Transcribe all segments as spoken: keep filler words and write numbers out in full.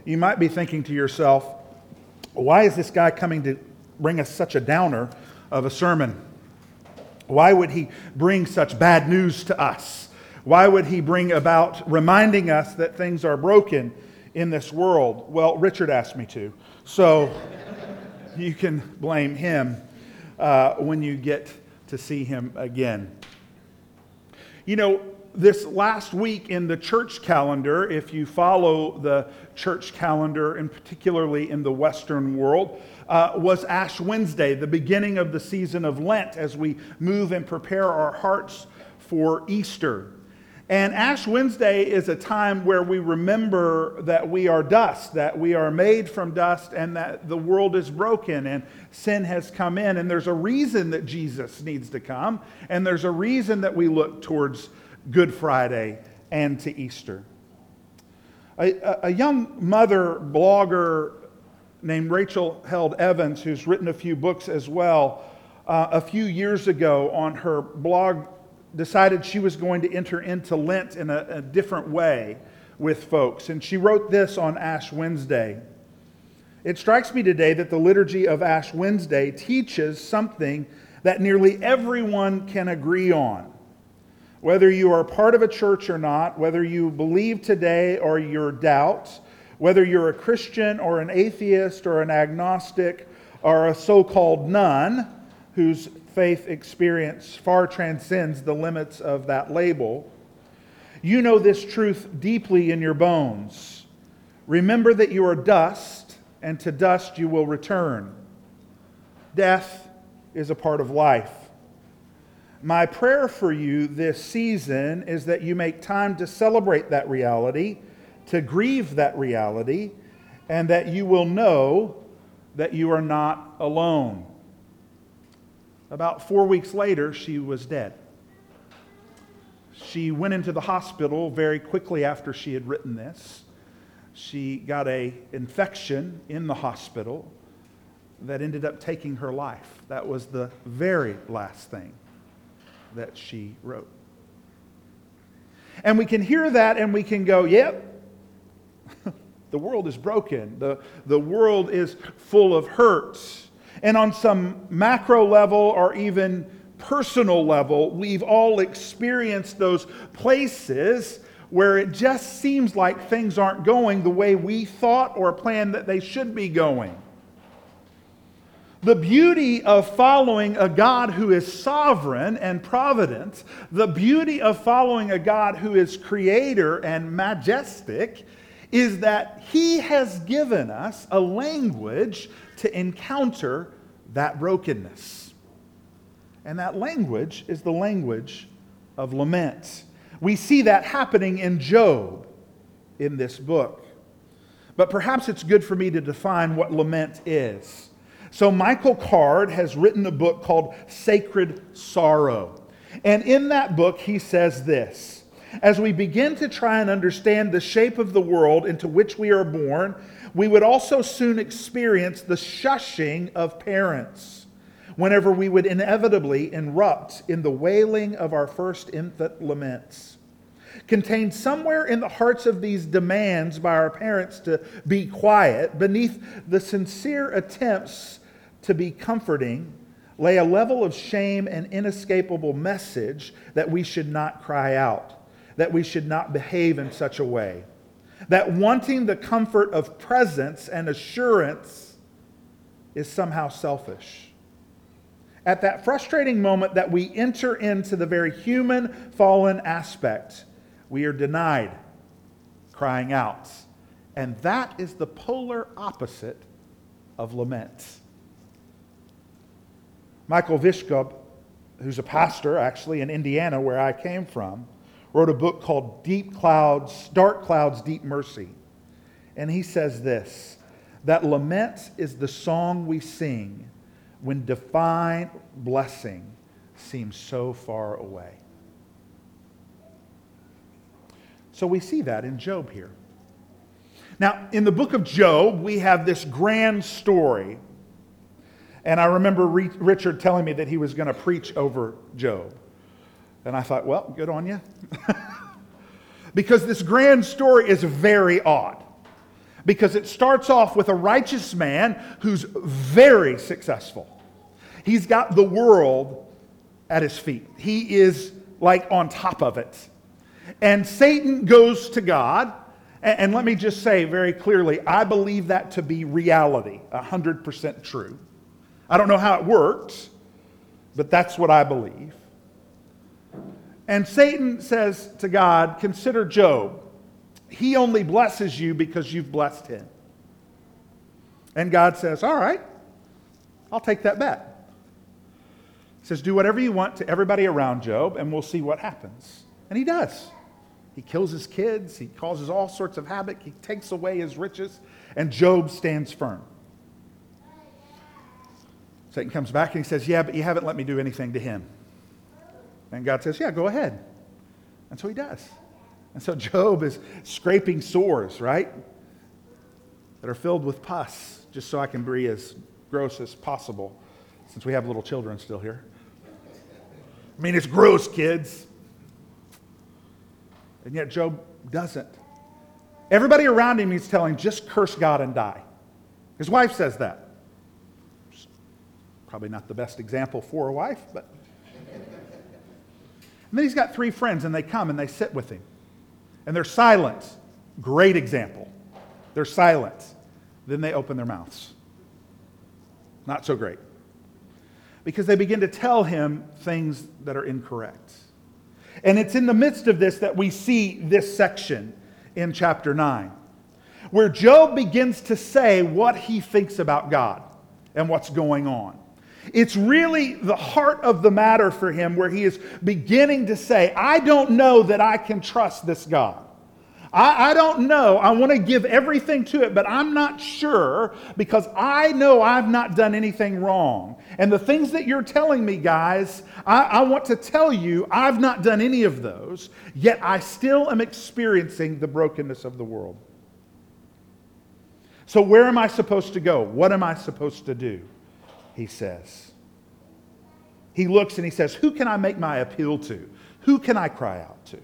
You might be thinking to yourself, why is this guy coming to bring us such a downer of a sermon? Why would he bring such bad news to us? Why would he bring about reminding us that things are broken in this world? Well, Richard asked me to, so you can blame him uh, when you get to see him again. You know, this last week in the church calendar, if you follow the church calendar, and particularly in the Western world, uh, was Ash Wednesday, the beginning of the season of Lent as we move and prepare our hearts for Easter. And Ash Wednesday is a time where we remember that we are dust, that we are made from dust, and that the world is broken and sin has come in. And there's a reason that Jesus needs to come, and there's a reason that we look towards Good Friday and to Easter. A, a young mother blogger named Rachel Held Evans, who's written a few books as well, uh, a few years ago on her blog decided she was going to enter into Lent in a, a different way with folks. And she wrote this on Ash Wednesday. It strikes me today that the liturgy of Ash Wednesday teaches something that nearly everyone can agree on. Whether you are part of a church or not, whether you believe today or your doubts, whether you're a Christian or an atheist or an agnostic or a so-called nun whose faith experience far transcends the limits of that label, you know this truth deeply in your bones. Remember that you are dust, and to dust you will return. Death is a part of life. My prayer for you this season is that you make time to celebrate that reality, to grieve that reality, and that you will know that you are not alone. About four weeks later, she was dead. She went into the hospital very quickly after she had written this. She got an infection in the hospital that ended up taking her life. That was the very last thing that she wrote. And we can hear that and we can go, yep, the world is broken. The, the world is full of hurt. And on some macro level or even personal level, we've all experienced those places where it just seems like things aren't going the way we thought or planned that they should be going. The beauty of following a God who is sovereign and provident, the beauty of following a God who is creator and majestic, is that He has given us a language to encounter that brokenness. And that language is the language of lament. We see that happening in Job in this book. But perhaps it's good for me to define what lament is. So Michael Card has written a book called Sacred Sorrow. And in that book he says this: as we begin to try and understand the shape of the world into which we are born, we would also soon experience the shushing of parents whenever we would inevitably erupt in the wailing of our first infant laments. Contained somewhere in the hearts of these demands by our parents to be quiet, beneath the sincere attempts to be comforting, lay a level of shame and inescapable message that we should not cry out, that we should not behave in such a way, that wanting the comfort of presence and assurance is somehow selfish. At that frustrating moment that we enter into the very human fallen aspect, we are denied crying out. And that is the polar opposite of lament. Michael Vishkop, who's a pastor actually in Indiana where I came from, wrote a book called Deep Clouds, Dark Clouds, Deep Mercy. And he says this, that lament is the song we sing when divine blessing seems so far away. So we see that in Job here. Now, in the book of Job, we have this grand story. And I remember Richard telling me that he was going to preach over Job. And I thought, well, good on you. Because this grand story is very odd. Because it starts off with a righteous man who's very successful. He's got the world at his feet. He is like on top of it. And Satan goes to God. And let me just say very clearly, I believe that to be reality, one hundred percent true. I don't know how it works, but that's what I believe. And Satan says to God, consider Job. He only blesses you because you've blessed him. And God says, all right, I'll take that bet. He says, do whatever you want to everybody around Job, and we'll see what happens. And he does. He kills his kids. He causes all sorts of havoc. He takes away his riches. And Job stands firm. Satan comes back and he says, yeah, but you haven't let me do anything to him. And God says, yeah, go ahead. And so he does. And so Job is scraping sores, right? That are filled with pus, just so I can be as gross as possible, since we have little children still here. I mean, it's gross, kids. And yet Job doesn't. Everybody around him is telling, just curse God and die. His wife says that. Probably not the best example for a wife, but... And then he's got three friends, and they come and they sit with him. And they're silent. Great example. They're silent. Then they open their mouths. Not so great. Because they begin to tell him things that are incorrect. And it's in the midst of this that we see this section in chapter nine, where Job begins to say what he thinks about God and what's going on. It's really the heart of the matter for him, where he is beginning to say, I don't know that I can trust this God. I, I don't know. I want to give everything to it, but I'm not sure, because I know I've not done anything wrong. And the things that you're telling me, guys, I, I want to tell you I've not done any of those, yet I still am experiencing the brokenness of the world. So where am I supposed to go? What am I supposed to do? He says. He looks and he says, who can I make my appeal to? Who can I cry out to?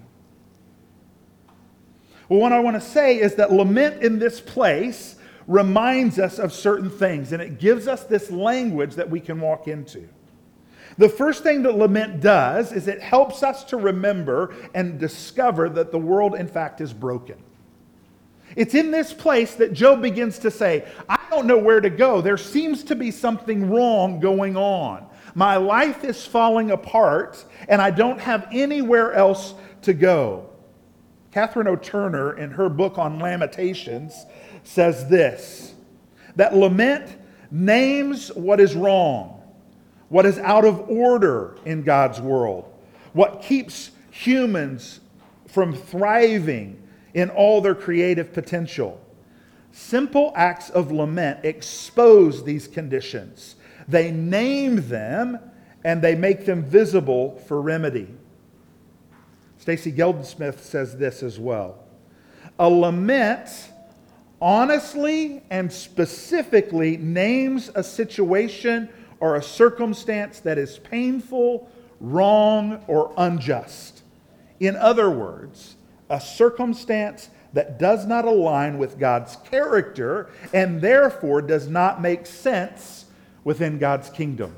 Well, what I want to say is that lament in this place reminds us of certain things, and it gives us this language that we can walk into. The first thing that lament does is it helps us to remember and discover that the world, in fact, is broken. It's in this place that Job begins to say, I don't know where to go. There seems to be something wrong going on. My life is falling apart, and I don't have anywhere else to go. Catherine O'Turner, in her book on Lamentations, says this, that lament names what is wrong, what is out of order in God's world, what keeps humans from thriving in all their creative potential. Simple acts of lament expose these conditions. They name them, and they make them visible for remedy. Stacy Geldensmith says this as well. A lament honestly and specifically names a situation or a circumstance that is painful, wrong, or unjust. In other words, a circumstance that does not align with God's character and therefore does not make sense within God's kingdom.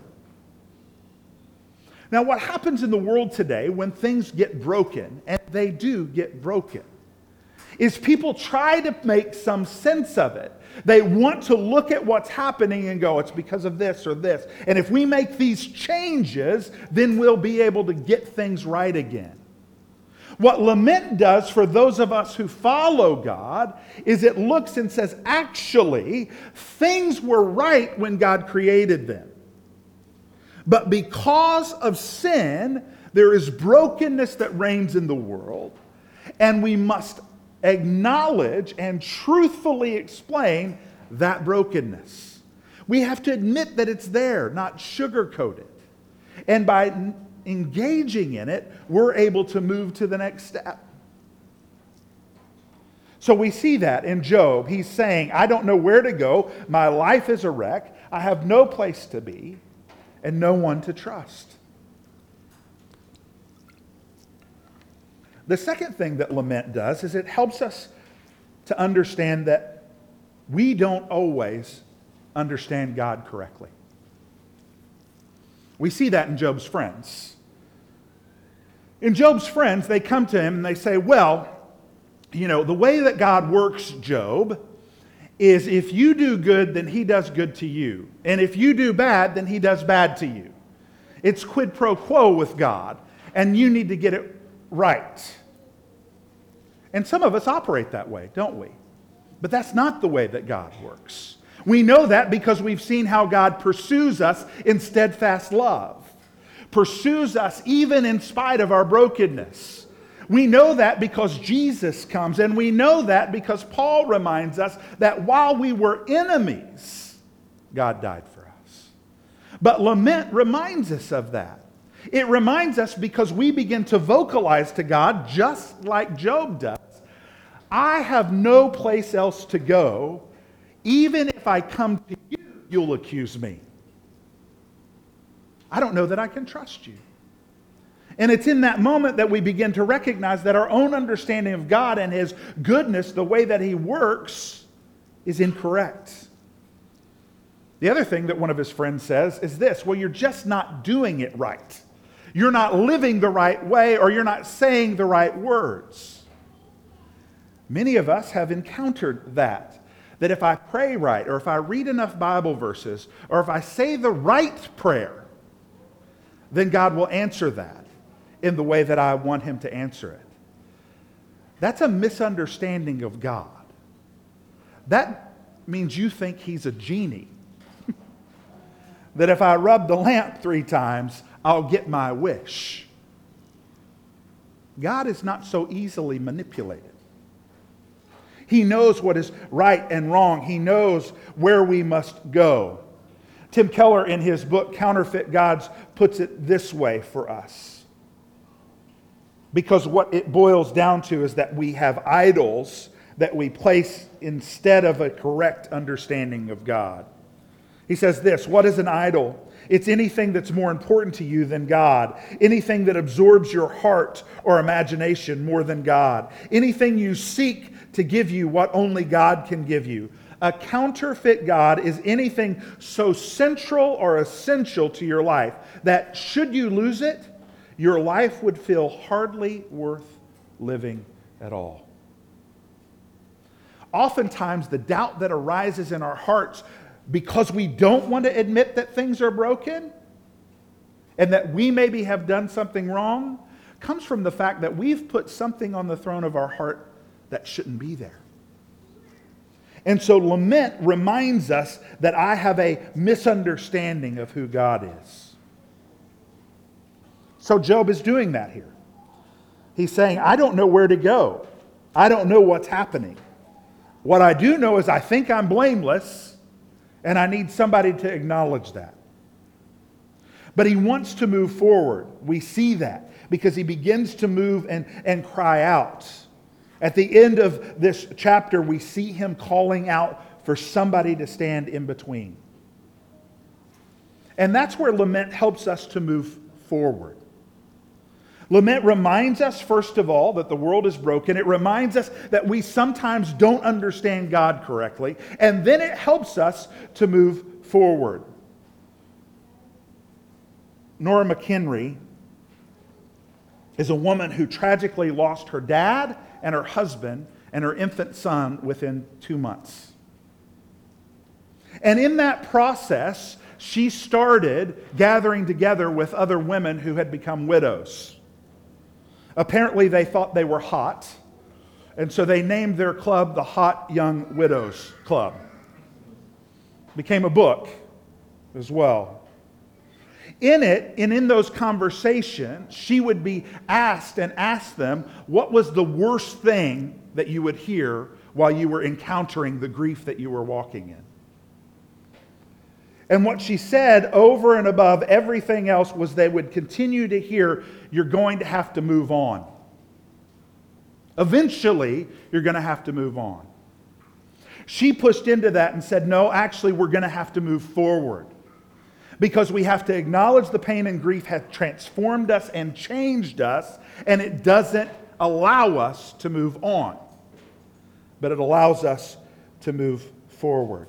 Now, what happens in the world today when things get broken, and they do get broken, is people try to make some sense of it. They want to look at what's happening and go, it's because of this or this. And if we make these changes, then we'll be able to get things right again. What lament does for those of us who follow God is it looks and says, actually, things were right when God created them. But because of sin, there is brokenness that reigns in the world, and we must acknowledge and truthfully explain that brokenness. We have to admit that it's there, not sugarcoat it. And by engaging in it, we're able to move to the next step. So we see that in Job. He's saying, I don't know where to go. My life is a wreck. I have no place to be and no one to trust. The second thing that lament does is it helps us to understand that we don't always understand God correctly. We see that in Job's friends. In Job's friends, they come to him and they say, well, you know, the way that God works, Job, is if you do good, then he does good to you. And if you do bad, then he does bad to you. It's quid pro quo with God, and you need to get it right. And some of us operate that way, don't we? But that's not the way that God works. We know that because we've seen how God pursues us in steadfast love, pursues us even in spite of our brokenness. We know that because Jesus comes, and we know that because Paul reminds us that while we were enemies, God died for us. But lament reminds us of that. It reminds us because we begin to vocalize to God, just like Job does, I have no place else to go. Even if I come to you, you'll accuse me. I don't know that I can trust you. And it's in that moment that we begin to recognize that our own understanding of God and His goodness, the way that He works, is incorrect. The other thing that one of his friends says is this, well, you're just not doing it right. You're not living the right way, or you're not saying the right words. Many of us have encountered that. That if I pray right, or if I read enough Bible verses, or if I say the right prayer, then God will answer that in the way that I want Him to answer it. That's a misunderstanding of God. That means you think He's a genie. That if I rub the lamp three times, I'll get my wish. God is not so easily manipulated. He knows what is right and wrong. He knows where we must go. Tim Keller, in his book, Counterfeit Gods, puts it this way for us. Because what it boils down to is that we have idols that we place instead of a correct understanding of God. He says this, what is an idol? It's anything that's more important to you than God. Anything that absorbs your heart or imagination more than God. Anything you seek to give you what only God can give you. A counterfeit God is anything so central or essential to your life that should you lose it, your life would feel hardly worth living at all. Oftentimes, the doubt that arises in our hearts because we don't want to admit that things are broken and that we maybe have done something wrong comes from the fact that we've put something on the throne of our heart that shouldn't be there. And so lament reminds us that I have a misunderstanding of who God is. So Job is doing that here. He's saying, I don't know where to go. I don't know what's happening. What I do know is I think I'm blameless, and I need somebody to acknowledge that. But he wants to move forward. We see that because he begins to move and, and cry out. At the end of this chapter, we see him calling out for somebody to stand in between. And that's where lament helps us to move forward. Lament reminds us, first of all, that the world is broken. It reminds us that we sometimes don't understand God correctly. And then it helps us to move forward. Nora McHenry is a woman who tragically lost her dad and her husband and her infant son within two months. And in that process, she started gathering together with other women who had become widows. Apparently, they thought they were hot, and so they named their club the Hot Young Widows Club. Became a book as well. In it, and in those conversations, she would be asked and ask them, what was the worst thing that you would hear while you were encountering the grief that you were walking in? And what she said over and above everything else was they would continue to hear, you're going to have to move on. Eventually, you're going to have to move on. She pushed into that and said, no, actually, we're going to have to move forward. Because we have to acknowledge the pain and grief have transformed us and changed us, and it doesn't allow us to move on. But it allows us to move forward.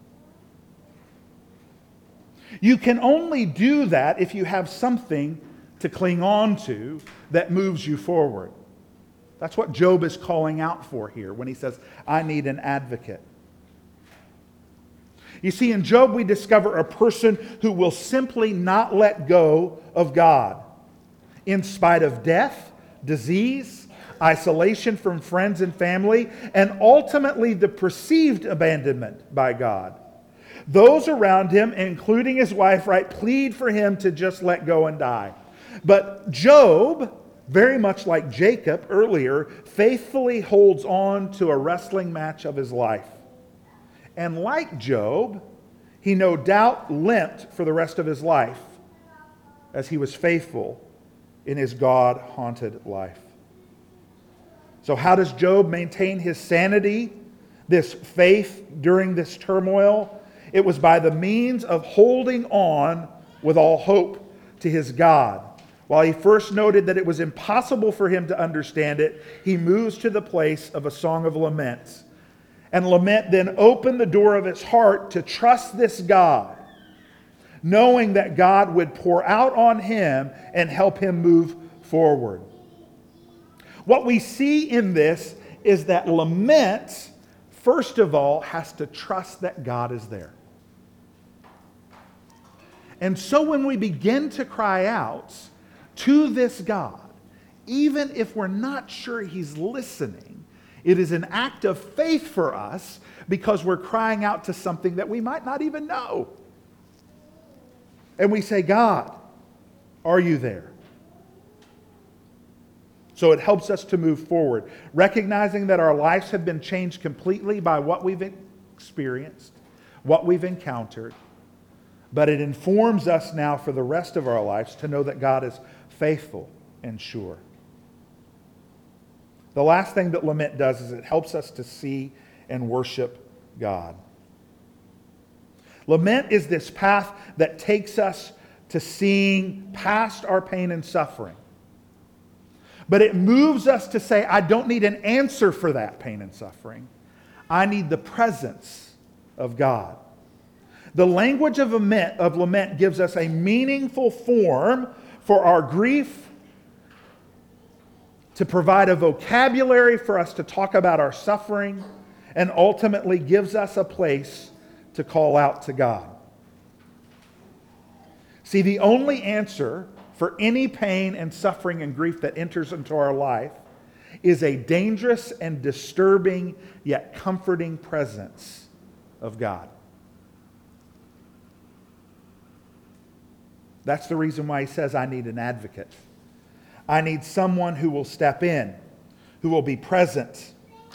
You can only do that if you have something to cling on to that moves you forward. That's what Job is calling out for here when he says, I need an advocate. You see, in Job we discover a person who will simply not let go of God. In spite of death, disease, isolation from friends and family, and ultimately the perceived abandonment by God. Those around him, including his wife, right, plead for him to just let go and die. But Job, very much like Jacob earlier, faithfully holds on to a wrestling match of his life. And like Job, he no doubt limped for the rest of his life as he was faithful in his God-haunted life. So how does Job maintain his sanity, this faith during this turmoil? It was by the means of holding on with all hope to his God. While he first noted that it was impossible for him to understand it, he moves to the place of a song of laments. And lament then opened the door of his heart to trust this God, knowing that God would pour out on him and help him move forward. What we see in this is that lament, first of all, has to trust that God is there. And so when we begin to cry out to this God, even if we're not sure he's listening, it is an act of faith for us because we're crying out to something that we might not even know. And we say, God, are you there? So it helps us to move forward, recognizing that our lives have been changed completely by what we've experienced, what we've encountered. But it informs us now for the rest of our lives to know that God is faithful and sure. The last thing that lament does is it helps us to see and worship God. Lament is this path that takes us to seeing past our pain and suffering. But it moves us to say, I don't need an answer for that pain and suffering. I need the presence of God. The language of lament, of lament gives us a meaningful form for our grief, to provide a vocabulary for us to talk about our suffering, and ultimately gives us a place to call out to God. See, the only answer for any pain and suffering and grief that enters into our life is a dangerous and disturbing yet comforting presence of God. That's the reason why he says, I need an advocate. I need someone who will step in, who will be present.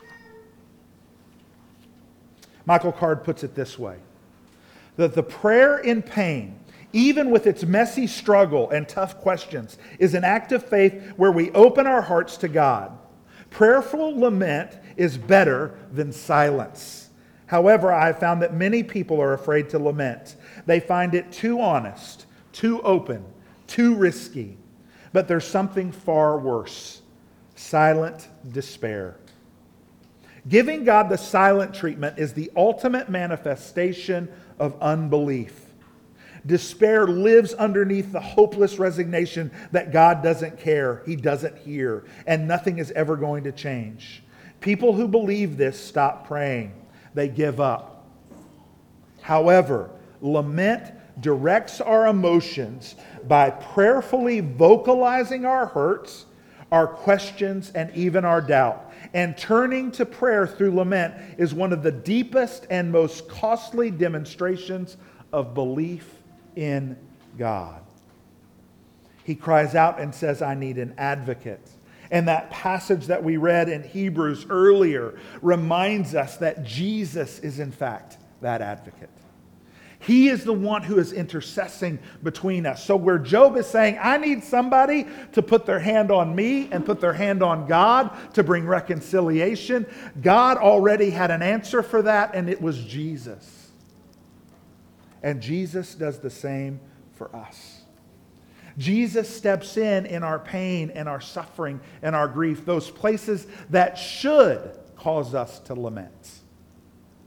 Michael Card puts it this way, that the prayer in pain, even with its messy struggle and tough questions, is an act of faith where we open our hearts to God. Prayerful lament is better than silence. However, I have found that many people are afraid to lament. They find it too honest, too open, too risky. But there's something far worse: silent despair. Giving God the silent treatment is the ultimate manifestation of unbelief. Despair lives underneath the hopeless resignation that God doesn't care, he doesn't hear, and nothing is ever going to change. People who believe this stop praying. They give up. However, lament directs our emotions by prayerfully vocalizing our hurts, our questions, and even our doubt. And turning to prayer through lament is one of the deepest and most costly demonstrations of belief in God. He cries out and says, I need an advocate. And that passage that we read in Hebrews earlier reminds us that Jesus is in fact that advocate. He is the one who is intercessing between us. So where Job is saying, I need somebody to put their hand on me and put their hand on God to bring reconciliation, God already had an answer for that, and it was Jesus. And Jesus does the same for us. Jesus steps in in our pain and our suffering and our grief, those places that should cause us to lament.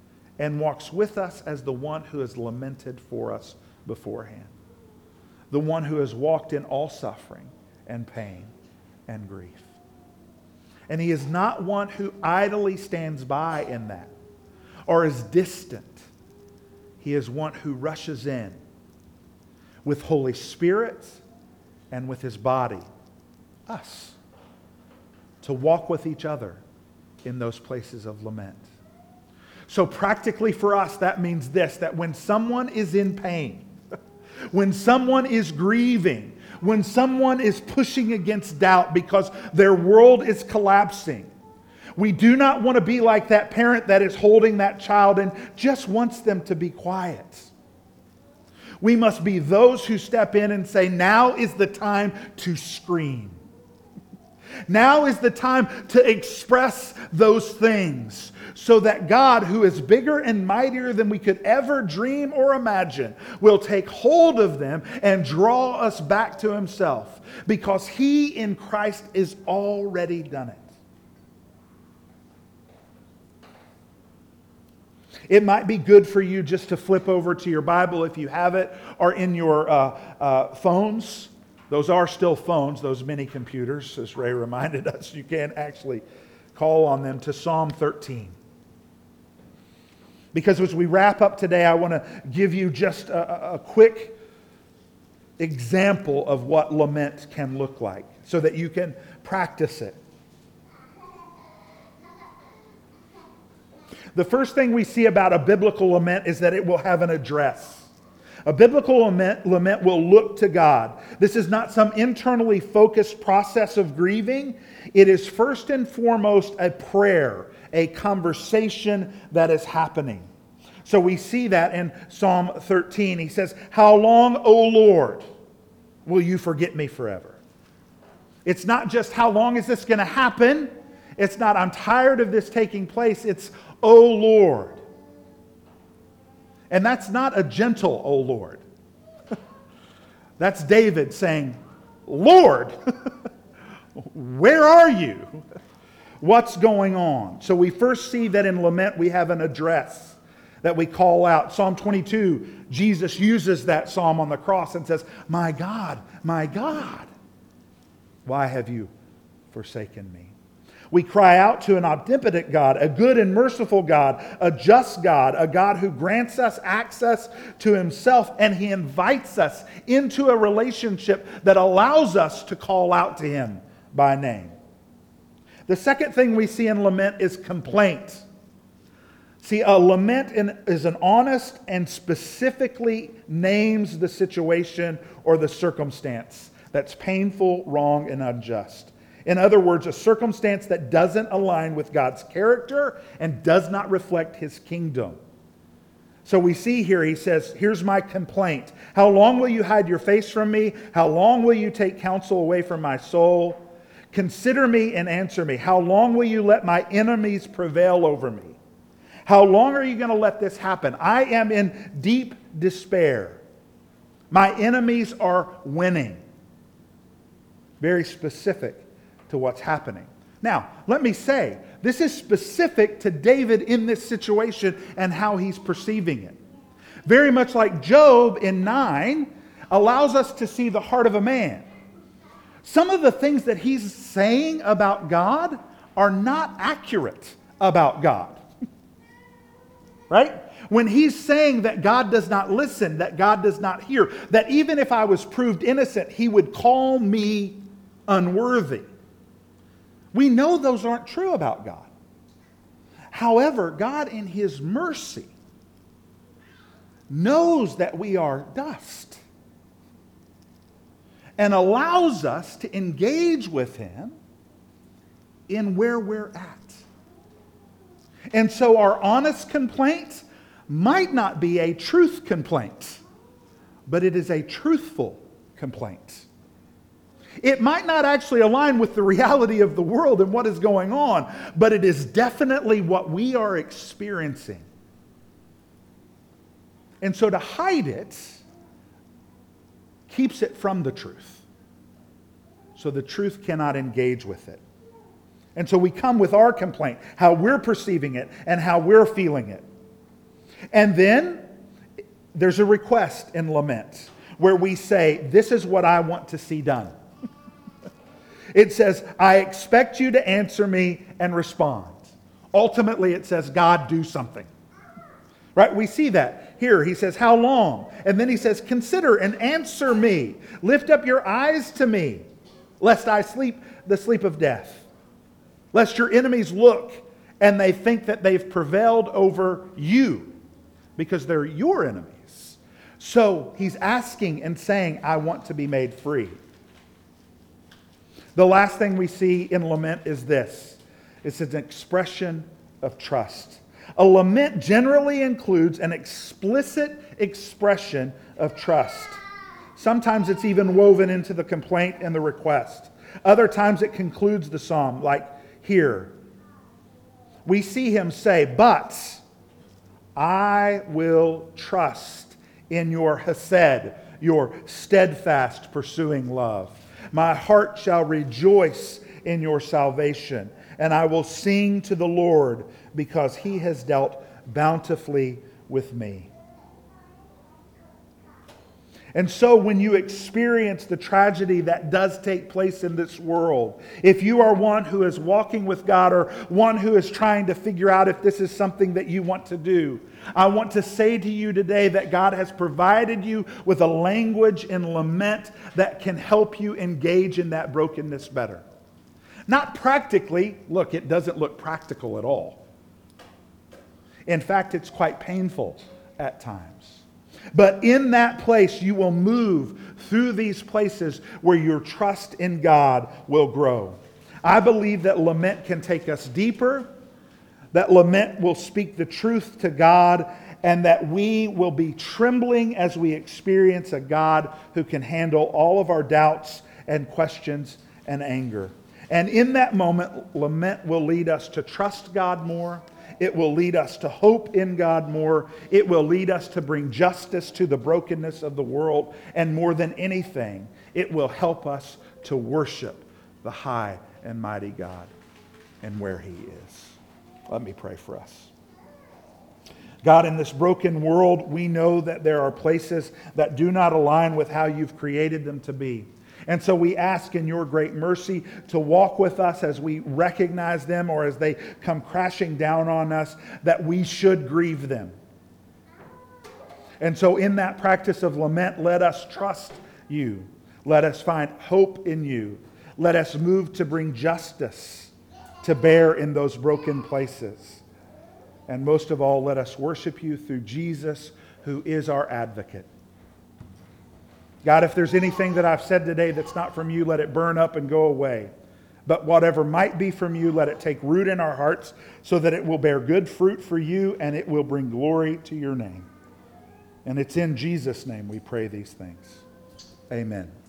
and walks with us as the one who has lamented for us beforehand, the one who has walked in all suffering and pain and grief. And he is not one who idly stands by in that or is distant. He is one who rushes in with Holy Spirit and with his body, us, to walk with each other in those places of lament. So practically for us, that means this, that when someone is in pain, when someone is grieving, when someone is pushing against doubt because their world is collapsing, we do not want to be like that parent that is holding that child and just wants them to be quiet. We must be those who step in and say, now is the time to scream. Now is the time to express those things so that God, who is bigger and mightier than we could ever dream or imagine, will take hold of them and draw us back to himself, because he in Christ is already done it. It might be good for you just to flip over to your Bible if you have it, or in your uh, uh, phones. Those are still phones, those mini computers, as Ray reminded us. You can actually call on them, to Psalm thirteen. Because as we wrap up today, I want to give you just a, a quick example of what lament can look like so that you can practice it. The first thing we see about a biblical lament is that it will have an address. A biblical lament, lament will look to God. This is not some internally focused process of grieving. It is first and foremost a prayer, a conversation that is happening. So we see that in Psalm thirteen. He says, "How long, O Lord, will you forget me forever?" It's not just how long is this going to happen. It's not I'm tired of this taking place. It's, "O Lord." And that's not a gentle "O Lord." That's David saying, "Lord, where are you? What's going on?" So we first see that in lament we have an address that we call out. Psalm twenty-two, Jesus uses that psalm on the cross and says, "My God, my God, why have you forsaken me?" We cry out to an omnipotent God, a good and merciful God, a just God, a God who grants us access to himself, and he invites us into a relationship that allows us to call out to him by name. The second thing we see in lament is complaint. See, a lament is an honest and specifically names the situation or the circumstance that's painful, wrong, and unjust. In other words, a circumstance that doesn't align with God's character and does not reflect his kingdom. So we see here, he says, here's my complaint. How long will you hide your face from me? How long will you take counsel away from my soul? Consider me and answer me. How long will you let my enemies prevail over me? How long are you going to let this happen? I am in deep despair. My enemies are winning. Very specific to what's happening. Now, let me say, this is specific to David in this situation and how he's perceiving it. Very much like Job in nine allows us to see the heart of a man. Some of the things that he's saying about God are not accurate about God. Right? When he's saying that God does not listen, that God does not hear, that even if I was proved innocent, he would call me unworthy. We know those aren't true about God. However, God in his mercy knows that we are dust and allows us to engage with him in where we're at. And so our honest complaint might not be a truth complaint, but it is a truthful complaint. It might not actually align with the reality of the world and what is going on, but it is definitely what we are experiencing. And so to hide it keeps it from the truth. So the truth cannot engage with it. And so we come with our complaint, how we're perceiving it and how we're feeling it. And then there's a request in lament where we say, this is what I want to see done. It says, I expect you to answer me and respond. Ultimately, it says, God, do something. Right? We see that here. He says, how long? And then he says, consider and answer me. Lift up your eyes to me, lest I sleep the sleep of death. Lest your enemies look and they think that they've prevailed over you because they're your enemies. So he's asking and saying, I want to be made free. The last thing we see in lament is this. It's an expression of trust. A lament generally includes an explicit expression of trust. Sometimes it's even woven into the complaint and the request. Other times it concludes the psalm, like here. We see him say, but I will trust in your hesed, your steadfast pursuing love. My heart shall rejoice in your salvation, and I will sing to the Lord because he has dealt bountifully with me. And so when you experience the tragedy that does take place in this world, if you are one who is walking with God or one who is trying to figure out if this is something that you want to do, I want to say to you today that God has provided you with a language in lament that can help you engage in that brokenness better. Not practically. Look, it doesn't look practical at all. In fact, it's quite painful at times. But in that place, you will move through these places where your trust in God will grow. I believe that lament can take us deeper, that lament will speak the truth to God, and that we will be trembling as we experience a God who can handle all of our doubts and questions and anger. And in that moment, lament will lead us to trust God more. It will lead us to hope in God more. It will lead us to bring justice to the brokenness of the world. And more than anything, it will help us to worship the high and mighty God and where he is. Let me pray for us. God, in this broken world, we know that there are places that do not align with how you've created them to be. And so we ask in your great mercy to walk with us as we recognize them or as they come crashing down on us, that we should grieve them. And so in that practice of lament, let us trust you. Let us find hope in you. Let us move to bring justice to bear in those broken places. And most of all, let us worship you through Jesus, who is our advocate. God, if there's anything that I've said today that's not from you, let it burn up and go away. But whatever might be from you, let it take root in our hearts so that it will bear good fruit for you and it will bring glory to your name. And it's in Jesus' name we pray these things. Amen.